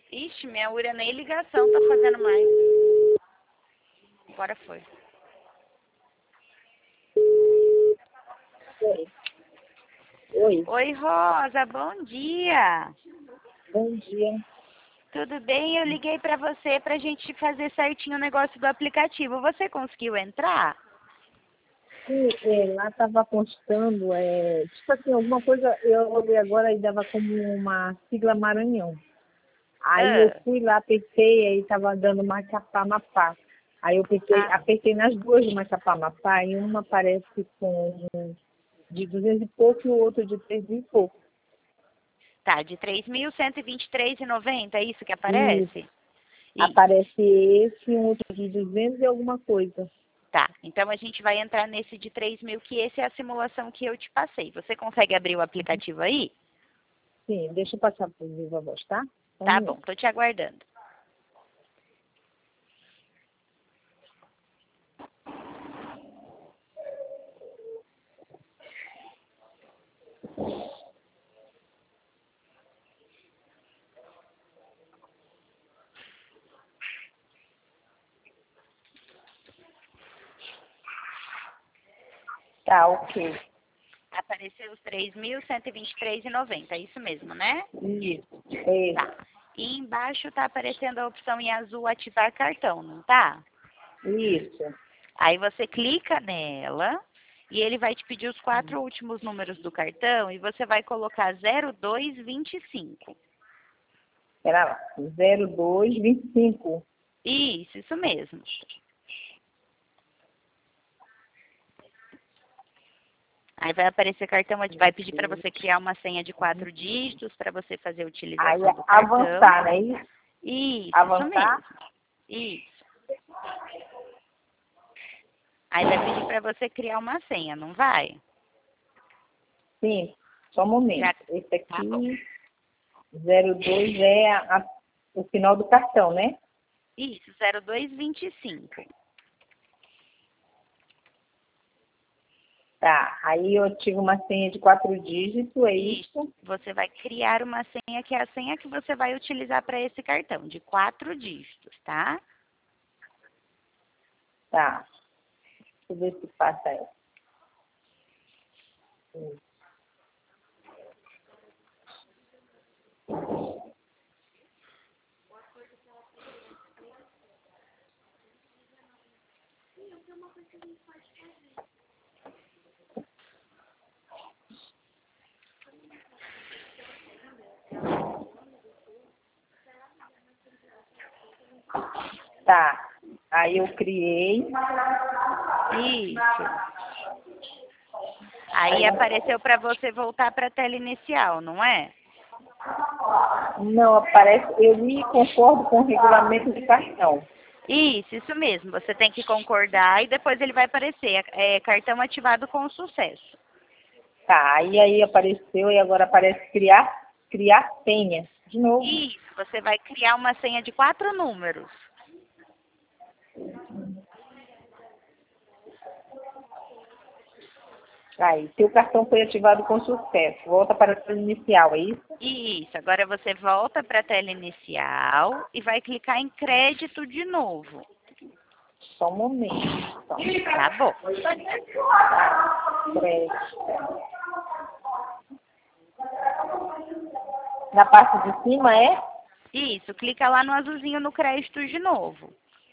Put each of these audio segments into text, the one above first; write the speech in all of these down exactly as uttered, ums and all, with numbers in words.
Ixi, minha Ura nem ligação tá fazendo mais. Agora foi. Oi. Oi. Oi, Rosa, bom dia. Bom dia. Tudo bem? Eu liguei pra você pra gente fazer certinho o negócio do aplicativo. Você conseguiu entrar? Sim, é, lá estava constando, é, tipo assim, alguma coisa, eu olhei agora e dava como uma sigla Maranhão. Aí eu Ah, fui lá, apertei, aí estava dando Macapá, Mapá. Aí eu apertei, ah, apertei nas duas de Macapá, Mapá, e uma aparece com de duzentos e pouco e o outro de três mil e pouco. tá, de três mil cento e vinte e três e noventa, é isso que E aparece? Isso. aparece esse e um outro de duzentos e alguma coisa. Tá, então a gente vai entrar nesse de três mil, que esse é a simulação que eu te passei. Você consegue abrir o aplicativo aí? Sim, deixa eu passar para o Viva Voz, tá? Só um Tá bom, minuto. tô te aguardando. Tá, ok. Apareceu os três mil cento e vinte e três e noventa, é isso mesmo, né? Isso. É, Tá. E embaixo tá aparecendo a opção em azul ativar cartão, não tá? isso. Aí você clica nela e ele vai te pedir os quatro últimos números do cartão e você vai colocar zero dois vinte e cinco. Pera lá. zero dois vinte e cinco. Isso, isso mesmo. Aí vai aparecer cartão, vai pedir para você criar uma senha de quatro dígitos para você fazer a Aí utilização do cartão. avançar, né? Isso. Isso, isso Avançar? mesmo. Isso. Aí vai pedir para você criar uma senha, não vai? Sim. Só um Já momento. Esse tá bom. aqui, zero dois é a- a- o final do cartão, né? Isso, zero dois vinte e cinco. Tá. Aí eu tive uma senha de quatro dígitos, é Isso. isso? Você vai criar uma senha que é a senha que você vai utilizar para esse cartão, de quatro dígitos, tá? Tá. Deixa eu ver se passa essa. Isso. Tá. Aí eu criei. Isso. Aí apareceu para você voltar para a tela inicial, não é? Não aparece. Eu me concordo com o regulamento de cartão. Isso, isso mesmo. Você tem que concordar e depois ele vai aparecer. É, cartão ativado com sucesso. Tá. Aí aí apareceu e agora aparece criar, criar senha. De novo. Isso, você vai criar uma senha de quatro números. Aí, seu cartão foi ativado com sucesso. Volta para a tela inicial, é isso? Isso, agora você volta para a tela inicial e vai clicar em crédito de novo. Só um momento. Só. Tá bom. Crédito. Na parte de cima é? Isso, clica lá no azulzinho no crédito de novo.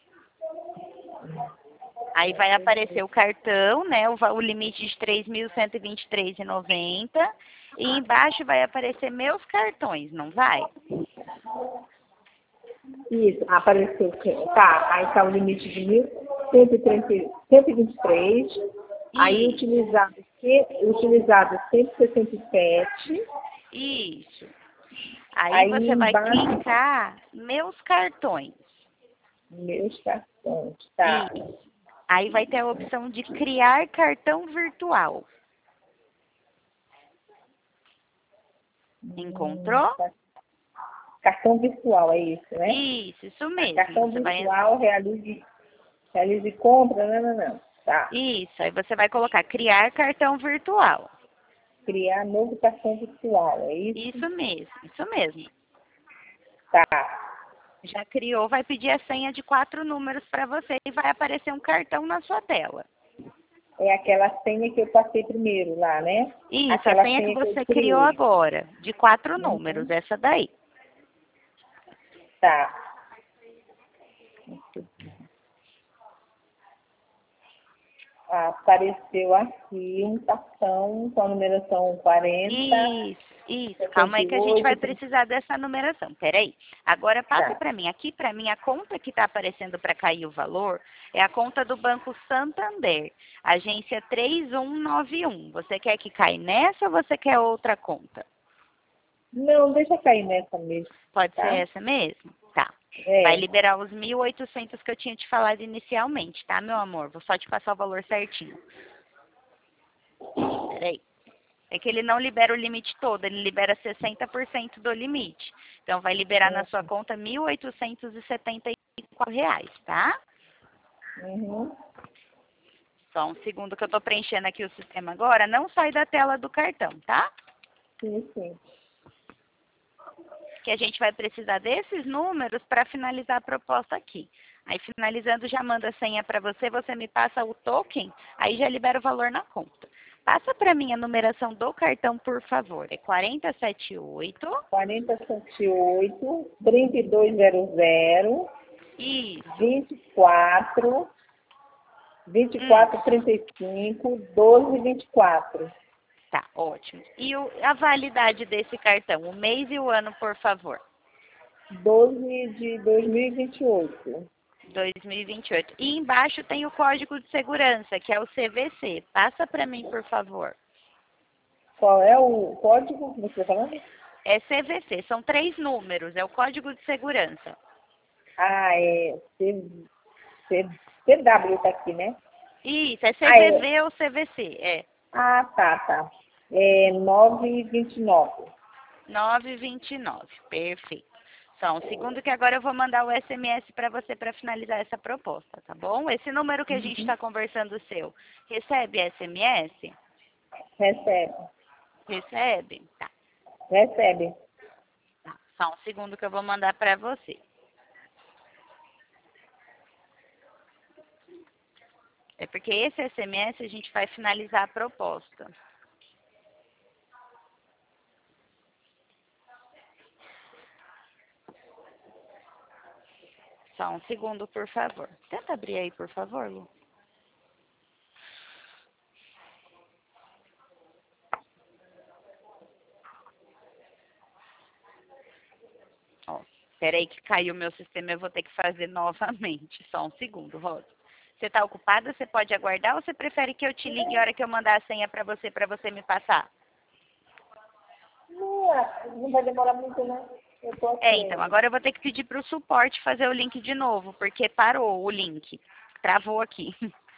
Aí vai aparecer o cartão, né? O, va- o limite de três mil cento e vinte e três reais e noventa centavos. E embaixo vai aparecer meus cartões, não vai? Isso, apareceu. que- Tá, aí está o limite de mil cento e trinta cento e vinte e três. Aí Isso, utilizado, que- utilizado cento e sessenta e sete. isso. Aí Aí você vai embaixo, clicar meus cartões. meus cartões. Tá. Isso. Aí vai ter a opção de criar cartão virtual. Hum, Encontrou? tá. Cartão virtual, é isso, né? Isso, isso Ah, mesmo. cartão Você vai virtual, realize, realize compra, não, não, não. Tá. Isso, aí você vai colocar criar cartão virtual. Criar novo cartão virtual, é isso? Isso mesmo, isso mesmo. Tá. Já criou, vai pedir a senha de quatro números para você e vai aparecer um cartão na sua tela. É aquela senha que eu passei primeiro lá, né? Isso, Aquela a senha que senha que você eu criou criei. agora, de quatro números, Uhum. essa daí. Tá. Apareceu aqui um cartão com a numeração quarenta, Isso, isso. Calma setenta aí e que a gente vai oito. precisar dessa numeração. Peraí. Agora passa Tá. para mim. Aqui para mim a conta que está aparecendo para cair o valor é a conta do Banco Santander, agência três um nove um. Você quer que caia nessa ou você quer outra conta? Não, deixa cair nessa mesmo, Pode ser tá? essa mesmo? Tá. Vai É. liberar os mil e oitocentos que eu tinha te falado inicialmente, tá, meu amor? Vou só te passar o valor certinho. Peraí. É que ele não libera o limite todo, ele libera sessenta por cento do limite. Então, vai liberar na sua conta mil oitocentos e setenta e quatro reais, tá? Uhum. Só um segundo que eu estou preenchendo aqui o sistema agora. Não sai da tela do cartão, tá? Sim, sim. Que a gente vai precisar desses números para finalizar a proposta aqui. Aí, finalizando, já manda a senha para você, você me passa o token, aí já libera o valor na conta. Passa para mim a numeração do cartão, por favor. É quatro zero sete oito. quarenta e sete oito, trinta e dois zero zero, Isso. vinte e quatro, vinte e Hum, quatro, trinta e cinco, doze, vinte e quatro. tá, ótimo. E o- a validade desse cartão, o mês e o ano, por favor. doze de dois mil e vinte e oito. dois mil e vinte e oito. E embaixo tem o código de segurança, que é o C V C. Passa para mim, por favor. Qual é o código que você está falando? É C V C, são três números, é o código de segurança. Ah, é C, C, CW está aqui, né? Isso, é Ah, é. C V V ou C V C, é. Ah, tá, tá. É nove e vinte e nove. nove vinte e nove, perfeito. Só um segundo que agora eu vou mandar o S M S para você para finalizar essa proposta, tá bom? Esse número que a gente está conversando seu, recebe S M S? Recebe. Recebe? Tá, Recebe. tá. Só um segundo que eu vou mandar para você. É porque esse S M S a gente vai finalizar a proposta. Só um segundo, por favor. Tenta abrir aí, por favor, Lu. Ó, peraí que caiu o meu sistema, eu vou ter que fazer novamente. Só um segundo, Rosa. Você está ocupada? Você pode aguardar ou você prefere que eu te ligue a hora que eu mandar a senha para você, para você me passar? Não, é, não vai demorar muito, né? Eu tô aqui É, então, ainda. agora eu vou ter que pedir para o suporte fazer o link de novo, porque parou o link. Travou aqui.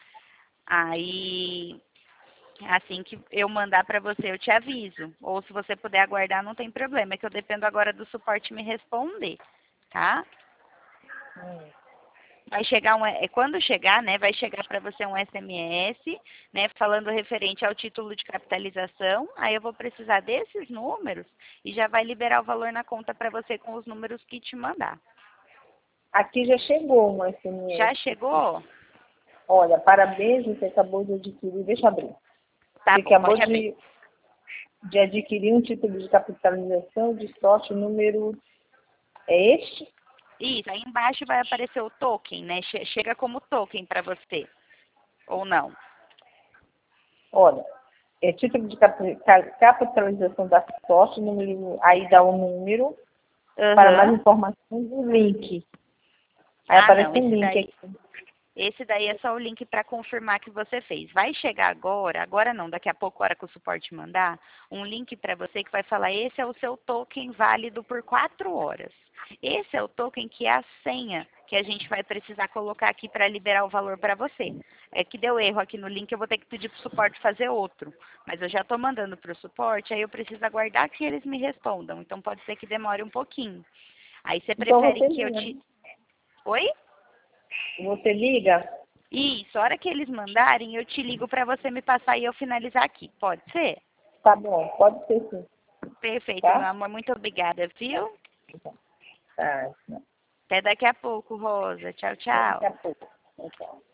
Aí, assim que eu mandar para você, eu te aviso. Ou se você puder aguardar, não tem problema. É que eu dependo agora do suporte me responder, tá? Hum. Vai chegar um, é, quando chegar, né, vai chegar para você um S M S, né, falando referente ao título de capitalização. Aí eu vou precisar desses números e já vai liberar o valor na conta para você com os números que te mandar. Aqui já chegou um S M S. Já chegou? Olha, parabéns, você acabou de adquirir. Deixa eu abrir. Tá Você bom, acabou pode abrir. de, de adquirir um título de capitalização de sorte número. É este? Isso, aí embaixo vai aparecer o token, né? Che- Chega como token para você, ou não? Olha, é título de capi- ca- capitalização da sorte, número, aí dá o número. Para mais Aham. informações, o link. Aí Ah, aparece não, um esse link daí, aqui. esse daí é só o link para confirmar que você fez. Vai chegar agora, agora não, daqui a pouco, a hora que o suporte mandar, um link para você que vai falar, esse é o seu token válido por quatro horas. Esse é o token que é a senha que a gente vai precisar colocar aqui para liberar o valor para você. É que deu erro aqui no link, eu vou ter que pedir para o suporte fazer outro. Mas eu já estou mandando para o suporte, aí eu preciso aguardar que eles me respondam. Então pode ser que demore um pouquinho. Aí você Então prefere você que eu liga. te... Oi? Você liga? Isso, a hora que eles mandarem, eu te ligo para você me passar e eu finalizar aqui. Pode ser? Tá bom, pode ser sim. Perfeito, meu Tá? amor. Muito obrigada, viu? Tá. Até daqui a pouco, Rosa. Tchau, Até daqui a tchau. pouco. Tchau, tchau.